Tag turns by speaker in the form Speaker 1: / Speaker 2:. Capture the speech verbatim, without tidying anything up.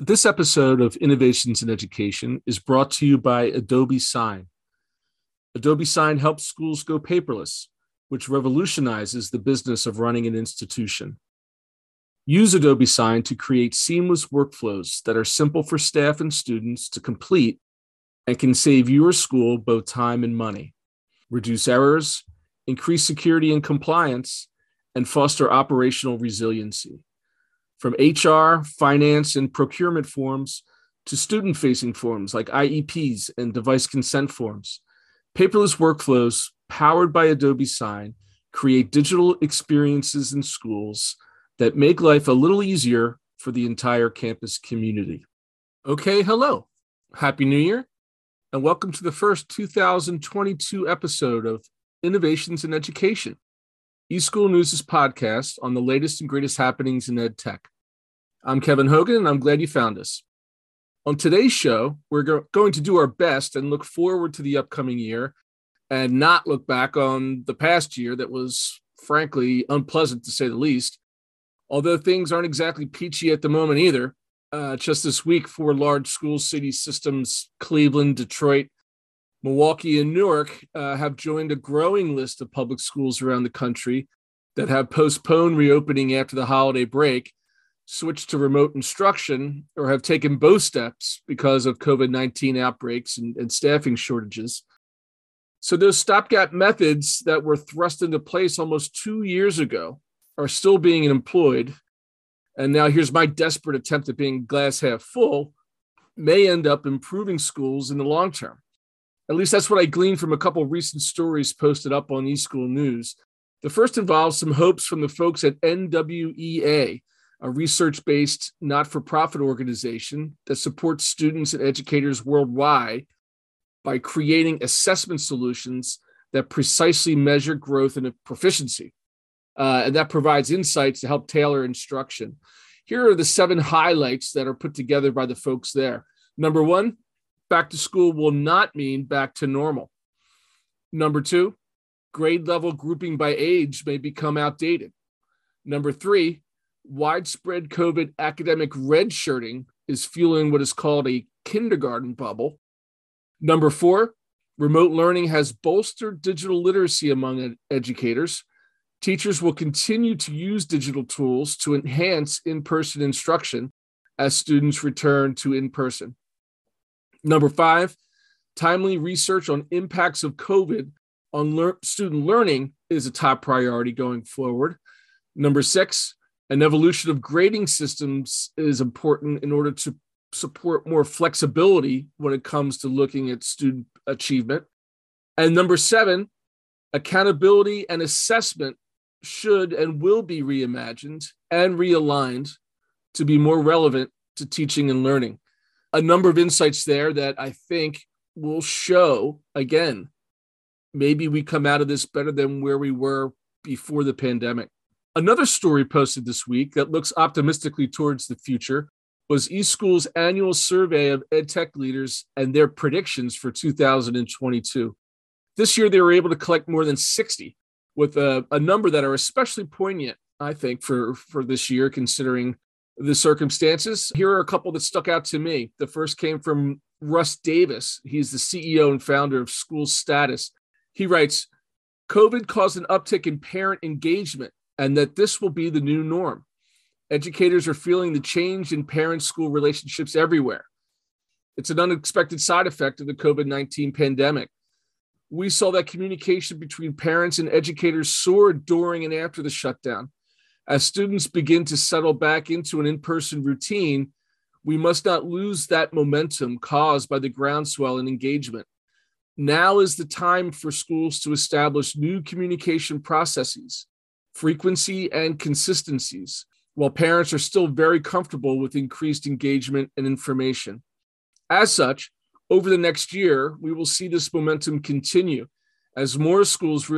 Speaker 1: This episode of Innovations in Education is brought to you by Adobe Sign. Adobe Sign helps schools go paperless, which revolutionizes the business of running an institution. Use Adobe Sign to create seamless workflows that are simple for staff and students to complete and can save your school both time and money, reduce errors, increase security and compliance, and foster operational resiliency. From H R, finance, and procurement forms to student-facing forms like I E Ps and device consent forms, paperless workflows powered by Adobe Sign create digital experiences in schools that make life a little easier for the entire campus community. Okay, hello. Happy New Year, and welcome to the first two thousand twenty-two episode of Innovations in Education, eSchool News' podcast on the latest and greatest happenings in ed tech. I'm Kevin Hogan, and I'm glad you found us. On today's show, we're go- going to do our best and look forward to the upcoming year and not look back on the past year that was, frankly, unpleasant to say the least. Although things aren't exactly peachy at the moment either. Uh, just this week, four large school city systems, Cleveland, Detroit, Milwaukee, and Newark, uh, have joined a growing list of public schools around the country that have postponed reopening after the holiday break, switched to remote instruction, or have taken both steps because of COVID nineteen outbreaks and, and staffing shortages. So those stopgap methods that were thrust into place almost two years ago are still being employed. And now here's my desperate attempt at being glass half full, may end up improving schools in the long term. At least that's what I gleaned from a couple of recent stories posted up on eSchool News. The first involves some hopes from the folks at N W E A, a research-based not-for-profit organization that supports students and educators worldwide by creating assessment solutions that precisely measure growth and proficiency. Uh, and that provides insights to help tailor instruction. Here are the seven highlights that are put together by the folks there. Number one, back to school will not mean back to normal. Number two, grade level grouping by age may become outdated. Number three, widespread COVID academic redshirting is fueling what is called a kindergarten bubble. Number four, remote learning has bolstered digital literacy among ed- educators. Teachers will continue to use digital tools to enhance in-person instruction as students return to in-person. Number five, timely research on impacts of COVID on lear- student learning is a top priority going forward. Number six, an evolution of grading systems is important in order to support more flexibility when it comes to looking at student achievement. And number seven, accountability and assessment should and will be reimagined and realigned to be more relevant to teaching and learning. A number of insights there that I think will show, again, maybe we come out of this better than where we were before the pandemic. Another story posted this week that looks optimistically towards the future was eSchool's annual survey of EdTech leaders and their predictions for two thousand twenty-two. This year, they were able to collect more than sixty, with a, a number that are especially poignant, I think, for, for this year, considering the circumstances. Here are a couple that stuck out to me. The first came from Russ Davis. He's the C E O and founder of School Status. He writes, COVID caused an uptick in parent engagement, and that this will be the new norm. Educators are feeling the change in parent-school relationships everywhere. It's an unexpected side effect of the COVID nineteen pandemic. We saw that communication between parents and educators soared during and after the shutdown. As students begin to settle back into an in-person routine, we must not lose that momentum caused by the groundswell in engagement. Now is the time for schools to establish new communication processes, frequency, and consistencies, while parents are still very comfortable with increased engagement and information. As such, over the next year, we will see this momentum continue as more schools